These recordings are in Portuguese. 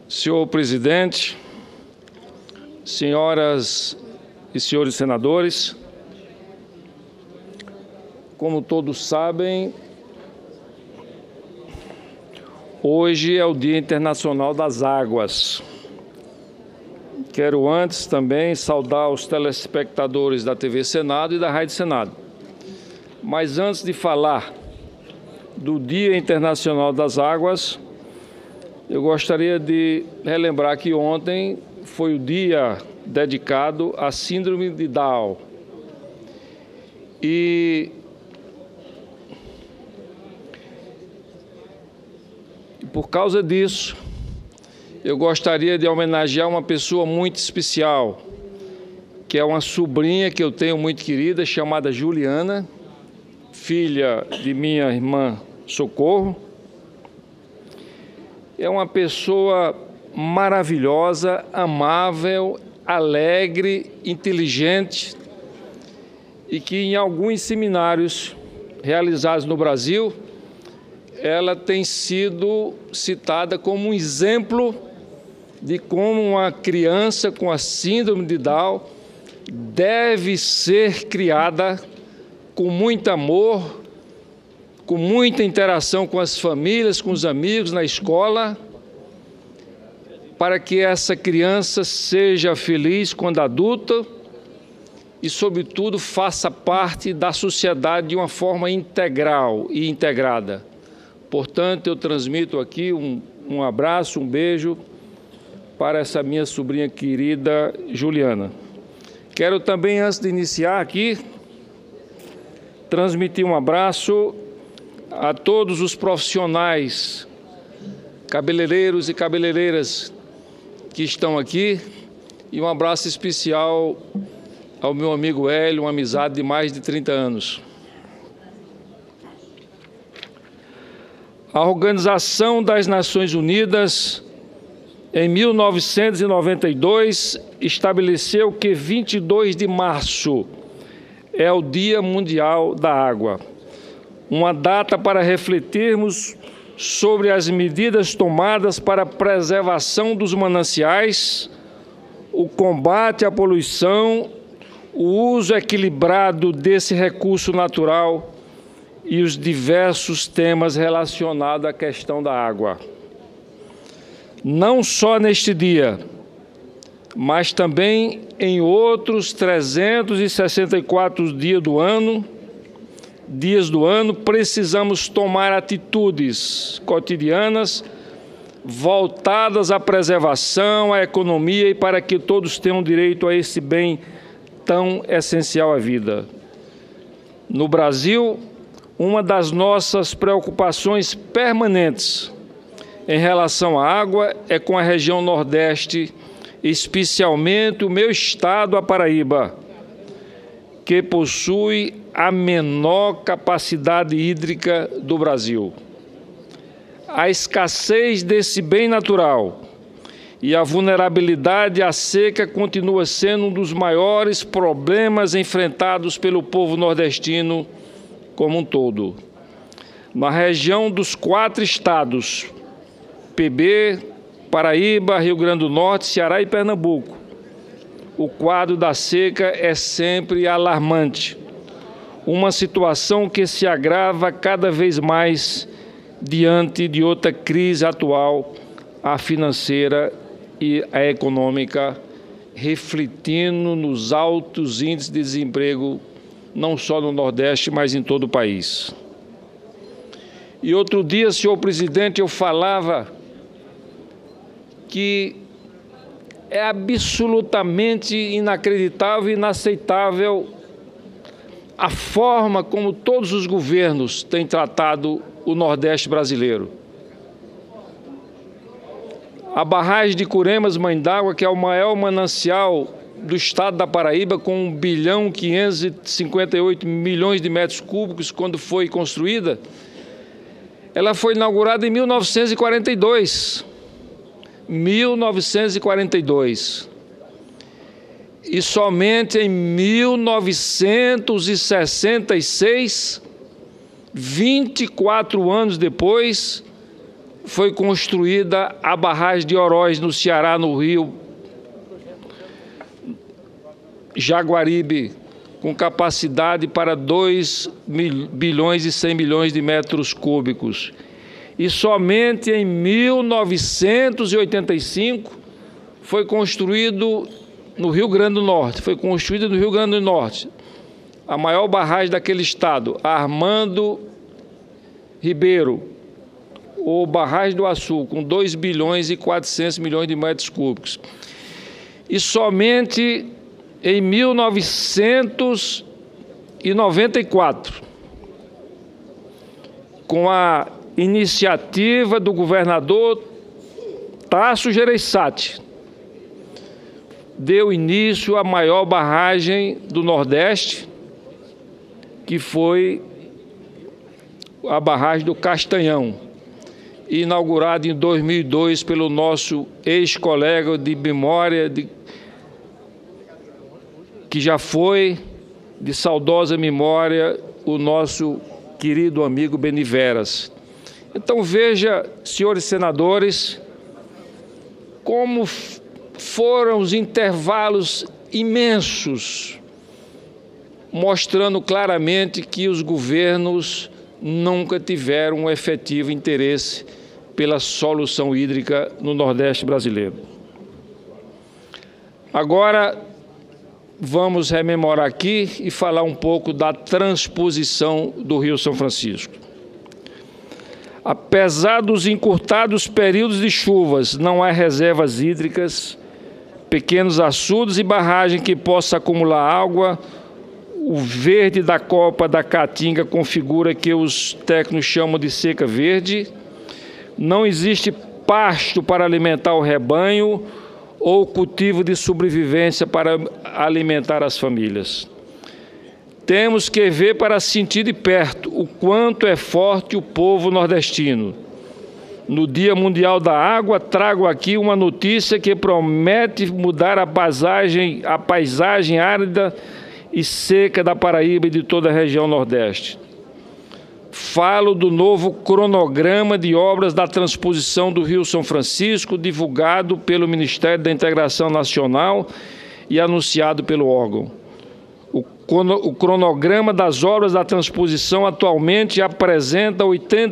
Senhor presidente, senhoras e senhores senadores, como todos sabem, hoje é o Dia Internacional das Águas. Quero antes também saudar os telespectadores da TV Senado e da Rádio Senado. Mas antes de falar do Dia Internacional das Águas, eu gostaria de relembrar que ontem foi o dia dedicado à Síndrome de Down. E por causa disso, eu gostaria de homenagear uma pessoa muito especial, que é uma sobrinha que eu tenho muito querida, chamada Juliana, filha de minha irmã Socorro. É uma pessoa maravilhosa, amável, alegre, inteligente e que em alguns seminários realizados no Brasil, ela tem sido citada como um exemplo de como uma criança com a síndrome de Down deve ser criada com muito amor, com muita interação com as famílias, com os amigos, na escola, para que essa criança seja feliz quando adulta e, sobretudo, faça parte da sociedade de uma forma integral e integrada. Portanto, eu transmito aqui um abraço, um beijo para essa minha sobrinha querida Juliana. Quero também, antes de iniciar aqui, transmitir um abraço a todos os profissionais, cabeleireiros e cabeleireiras que estão aqui, e um abraço especial ao meu amigo Hélio, uma amizade de mais de 30 anos. A Organização das Nações Unidas, em 1992, estabeleceu que 22 de março é o Dia Mundial da Água, uma data para refletirmos sobre as medidas tomadas para a preservação dos mananciais, o combate à poluição, o uso equilibrado desse recurso natural e os diversos temas relacionados à questão da água. Não só neste dia, mas também em outros 364 dias do ano, precisamos tomar atitudes cotidianas voltadas à preservação, à economia e para que todos tenham direito a esse bem tão essencial à vida. No Brasil, uma das nossas preocupações permanentes em relação à água é com a região Nordeste, especialmente o meu estado, a Paraíba, que possui a menor capacidade hídrica do Brasil. A escassez desse bem natural e a vulnerabilidade à seca continua sendo um dos maiores problemas enfrentados pelo povo nordestino como um todo. Na região dos 4 estados, PB, Paraíba, Rio Grande do Norte, Ceará e Pernambuco, o quadro da seca é sempre alarmante, uma situação que se agrava cada vez mais diante de outra crise atual, a financeira e a econômica, refletindo nos altos índices de desemprego, não só no Nordeste, mas em todo o país. E outro dia, senhor presidente, eu falava que é absolutamente inacreditável e inaceitável a forma como todos os governos têm tratado o Nordeste brasileiro. A barragem de Curemas, Mãe d'Água, que é o maior manancial do estado da Paraíba, com 1,558 bilhão de metros cúbicos, quando foi construída, ela foi inaugurada em 1942. 1942. E somente em 1966, 24 anos depois, foi construída a barragem de Oroz, no Ceará, no rio Jaguaribe, com capacidade para 2 bilhões e 100 milhões de metros cúbicos. E somente em 1985 foi construído no Rio Grande do Norte, a maior barragem daquele estado, Armando Ribeiro, ou Barragem do Açu, com 2 bilhões e 400 milhões de metros cúbicos. E somente em 1994, com a iniciativa do governador Tasso Gereissati, deu início à maior barragem do Nordeste, que foi a barragem do Castanhão, inaugurada em 2002 pelo nosso ex-colega de memória, que já foi de saudosa memória, o nosso querido amigo Beni Veras. Então veja, senhores senadores, como foram os intervalos imensos, mostrando claramente que os governos nunca tiveram um efetivo interesse pela solução hídrica no Nordeste brasileiro. Agora, vamos rememorar aqui e falar um pouco da transposição do Rio São Francisco. Apesar dos encurtados períodos de chuvas, não há reservas hídricas, pequenos açudes e barragens que possam acumular água. O verde da copa da Caatinga configura que os técnicos chamam de seca verde. Não existe pasto para alimentar o rebanho ou cultivo de sobrevivência para alimentar as famílias. Temos que ver para sentir de perto o quanto é forte o povo nordestino. No Dia Mundial da Água, trago aqui uma notícia que promete mudar a paisagem árida e seca da Paraíba e de toda a região Nordeste. Falo do novo cronograma de obras da transposição do Rio São Francisco, divulgado pelo Ministério da Integração Nacional e anunciado pelo órgão. O cronograma das obras da transposição atualmente apresenta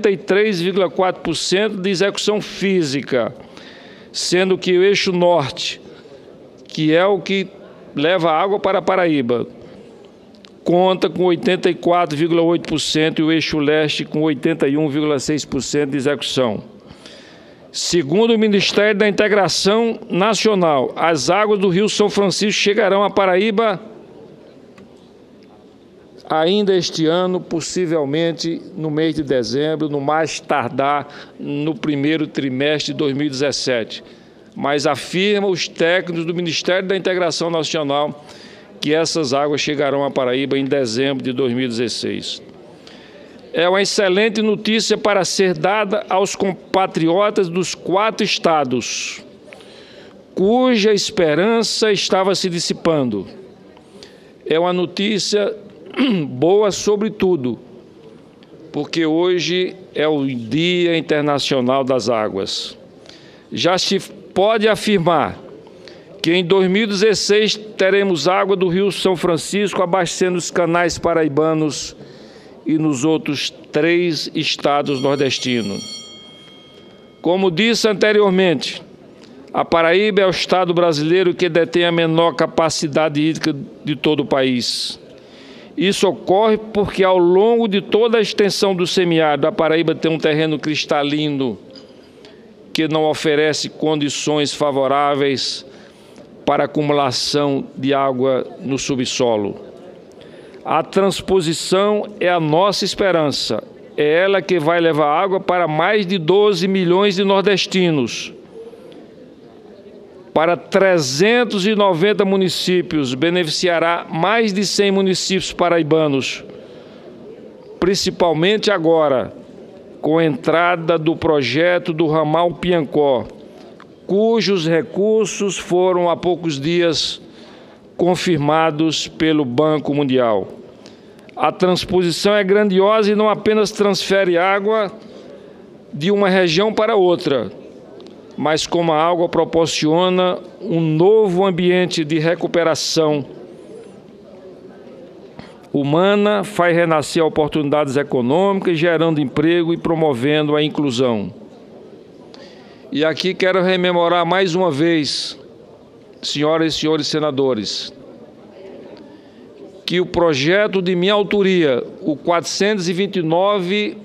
83,4% de execução física, sendo que o eixo norte, que é o que leva água para a Paraíba, conta com 84,8% e o eixo leste com 81,6% de execução. Segundo o Ministério da Integração Nacional, as águas do Rio São Francisco chegarão à Paraíba ainda este ano, possivelmente no mês de dezembro, no mais tardar no primeiro trimestre de 2017. Mas afirmam os técnicos do Ministério da Integração Nacional que essas águas chegarão à Paraíba em dezembro de 2016. É uma excelente notícia para ser dada aos compatriotas dos 4 estados, cuja esperança estava se dissipando. É uma notícia boa sobretudo, porque hoje é o Dia Internacional das Águas. Já se pode afirmar que em 2016 teremos água do Rio São Francisco abastecendo os canais paraibanos e nos outros 3 estados nordestinos. Como disse anteriormente, a Paraíba é o estado brasileiro que detém a menor capacidade hídrica de todo o país. Isso ocorre porque, ao longo de toda a extensão do semiárido, a Paraíba tem um terreno cristalino que não oferece condições favoráveis para acumulação de água no subsolo. A transposição é a nossa esperança. É ela que vai levar água para mais de 12 milhões de nordestinos. Para 390 municípios, beneficiará mais de 100 municípios paraibanos, principalmente agora, com a entrada do projeto do ramal Piancó, cujos recursos foram há poucos dias confirmados pelo Banco Mundial. A transposição é grandiosa e não apenas transfere água de uma região para outra, mas como a água proporciona um novo ambiente de recuperação humana, faz renascer oportunidades econômicas, gerando emprego e promovendo a inclusão. E aqui quero rememorar mais uma vez, senhoras e senhores senadores, que o projeto de minha autoria, o 429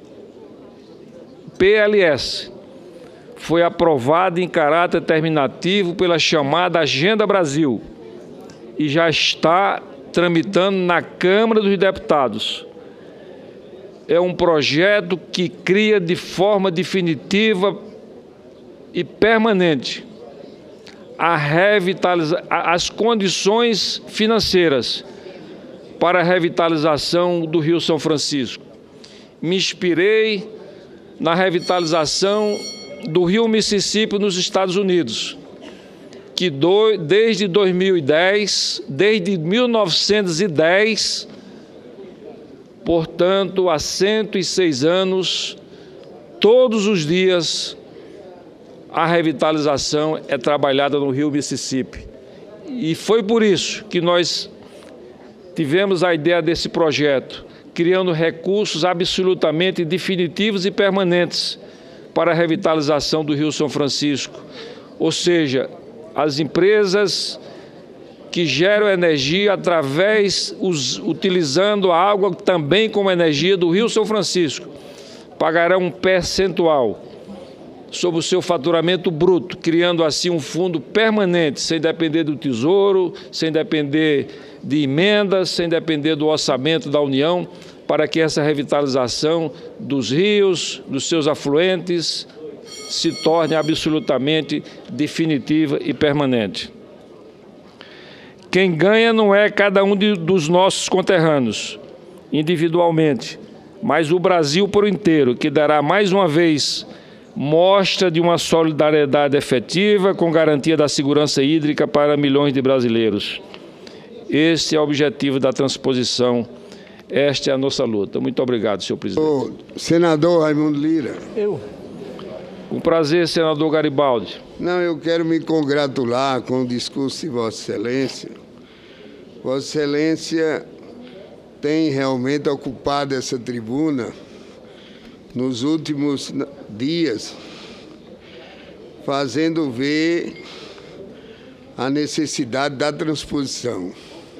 PLS, foi aprovado em caráter terminativo pela chamada Agenda Brasil e já está tramitando na Câmara dos Deputados. É um projeto que cria de forma definitiva e permanente as condições financeiras para a revitalização do Rio São Francisco. Me inspirei na revitalização do Rio Mississippi nos Estados Unidos, que desde 2010, desde 1910, portanto, há 106 anos, todos os dias, a revitalização é trabalhada no Rio Mississippi. E foi por isso que nós tivemos a ideia desse projeto, criando recursos absolutamente definitivos e permanentes para a revitalização do Rio São Francisco. Ou seja, as empresas que geram energia utilizando a água também como energia do Rio São Francisco, pagarão um percentual sobre o seu faturamento bruto, criando assim um fundo permanente, sem depender do Tesouro, sem depender de emendas, sem depender do orçamento da União, para que essa revitalização dos rios, dos seus afluentes, se torne absolutamente definitiva e permanente. Quem ganha não é cada um dos nossos conterrâneos, individualmente, mas o Brasil por inteiro, que dará mais uma vez mostra de uma solidariedade efetiva com garantia da segurança hídrica para milhões de brasileiros. Esse é o objetivo da transposição. Esta é a nossa luta. Muito obrigado, senhor presidente. Senador Raimundo Lira. Um prazer, senador Garibaldi. Não, eu quero me congratular com o discurso de Vossa Excelência. Vossa Excelência tem realmente ocupado essa tribuna nos últimos dias, fazendo ver a necessidade da transposição.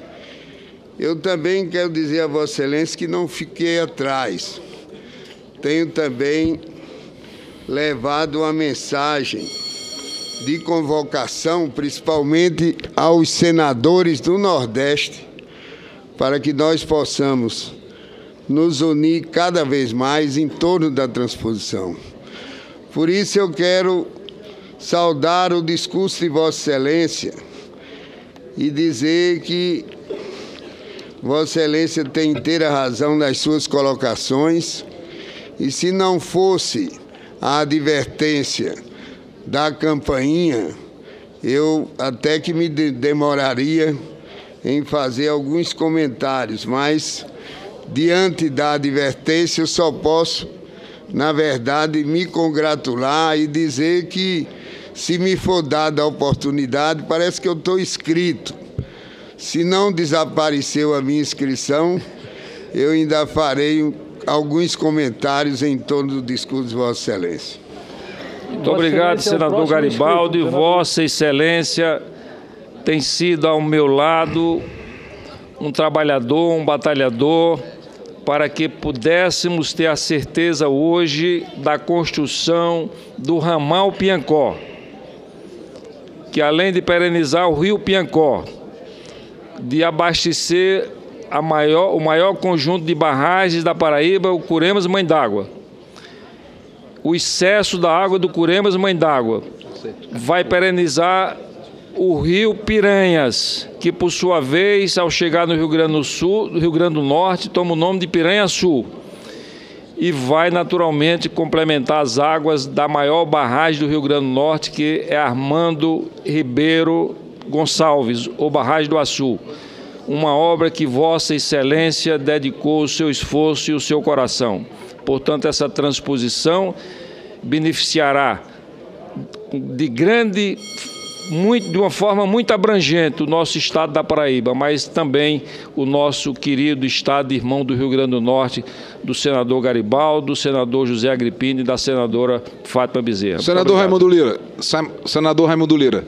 Eu também quero dizer a Vossa Excelência que não fiquei atrás. Tenho também levado uma mensagem de convocação, principalmente aos senadores do Nordeste, para que nós possamos nos unir cada vez mais em torno da transposição. Por isso eu quero saudar o discurso de Vossa Excelência e dizer que Vossa Excelência tem inteira razão nas suas colocações, e se não fosse a advertência da campainha, eu até que me demoraria em fazer alguns comentários, mas diante da advertência eu só posso, na verdade, me congratular e dizer que, se me for dada a oportunidade, parece que eu estou inscrito. Se não desapareceu a minha inscrição, eu ainda farei alguns comentários em torno do discurso de Vossa Excelência. Muito obrigado, senador Garibaldi. Vossa Excelência tem sido ao meu lado um trabalhador, um batalhador, para que pudéssemos ter a certeza hoje da construção do ramal Piancó, que além de perenizar o rio Piancó, de abastecer o maior conjunto de barragens da Paraíba, o Curemas Mãe d'Água. O excesso da água do Curemas Mãe d'Água vai perenizar o rio Piranhas, que por sua vez, ao chegar no Rio Grande do Sul, Rio Grande do Norte, toma o nome de Piranha-Sul, e vai naturalmente complementar as águas da maior barragem do Rio Grande do Norte, que é Armando Ribeiro Gonçalves, ou Barragem do Açu. Uma obra que Vossa Excelência dedicou o seu esforço e o seu coração. Portanto, essa transposição beneficiará de uma forma muito abrangente o nosso estado da Paraíba, mas também o nosso querido estado irmão do Rio Grande do Norte, do senador Garibaldi, do senador José Agripino e da senadora Fátima Bezerra. Senador Raimundo Lira. Senador Raimundo Lira.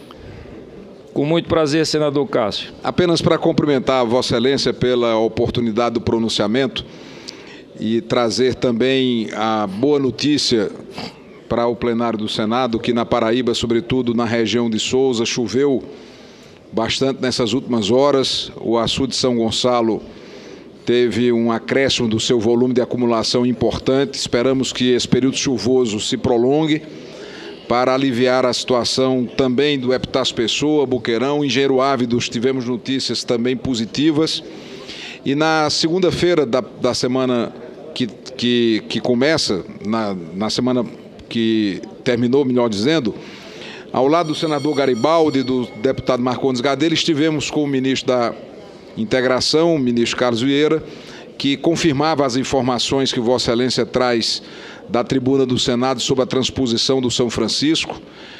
Com muito prazer, senador Cássio. Apenas para cumprimentar a Vossa Excelência pela oportunidade do pronunciamento e trazer também a boa notícia para o plenário do Senado, que na Paraíba, sobretudo na região de Sousa, choveu bastante nessas últimas horas. O açude de São Gonçalo teve um acréscimo do seu volume de acumulação importante. Esperamos que esse período chuvoso se prolongue para aliviar a situação também do Epitácio Pessoa, Boqueirão, Engenheiro Ávidos. Tivemos notícias também positivas. E na segunda-feira da semana que começa, na semana que terminou, melhor dizendo, ao lado do senador Garibaldi e do deputado Marcondes Gadelha, estivemos com o ministro da Integração, o ministro Carlos Vieira, que confirmava as informações que Vossa Excelência traz da tribuna do Senado sobre a transposição do São Francisco,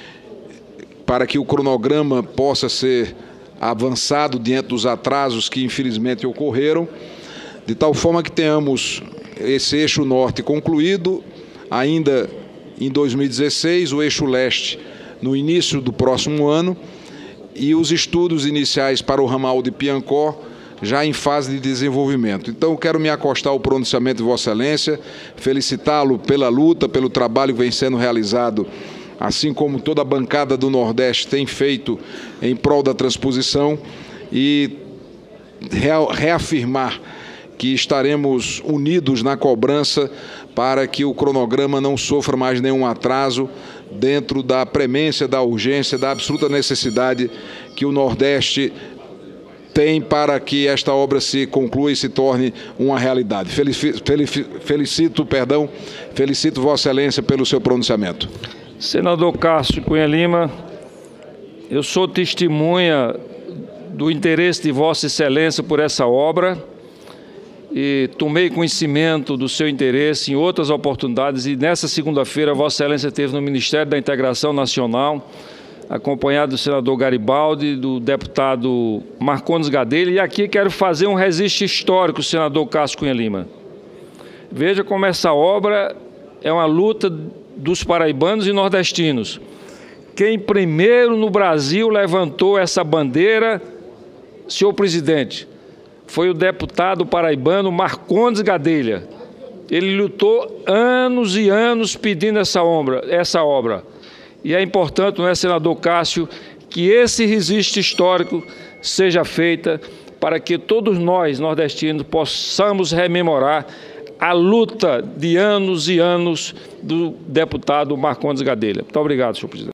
para que o cronograma possa ser avançado diante dos atrasos que infelizmente ocorreram, de tal forma que tenhamos esse eixo norte concluído ainda em 2016, o eixo leste no início do próximo ano e os estudos iniciais para o ramal de Piancó já em fase de desenvolvimento. Então, quero me acostar ao pronunciamento de Vossa Excelência, felicitá-lo pela luta, pelo trabalho que vem sendo realizado, assim como toda a bancada do Nordeste tem feito em prol da transposição, e reafirmar que estaremos unidos na cobrança para que o cronograma não sofra mais nenhum atraso, dentro da premência, da urgência, da absoluta necessidade que o Nordeste tem para que esta obra se conclua e se torne uma realidade. Felicito Vossa Excelência pelo seu pronunciamento. Senador Cássio Cunha Lima, eu sou testemunha do interesse de Vossa Excelência por essa obra e tomei conhecimento do seu interesse em outras oportunidades, e nessa segunda-feira Vossa Excelência esteve no Ministério da Integração Nacional, acompanhado do senador Garibaldi, do deputado Marcondes Gadelha, e aqui quero fazer um registro histórico, senador Cássio Cunha Lima. Veja como essa obra é uma luta dos paraibanos e nordestinos. Quem primeiro no Brasil levantou essa bandeira, senhor presidente, foi o deputado paraibano Marcondes Gadelha. Ele lutou anos e anos pedindo essa obra. E é importante, não é, senador Cássio, que esse registro histórico seja feito para que todos nós, nordestinos, possamos rememorar a luta de anos e anos do deputado Marcondes Gadelha. Muito obrigado, senhor presidente.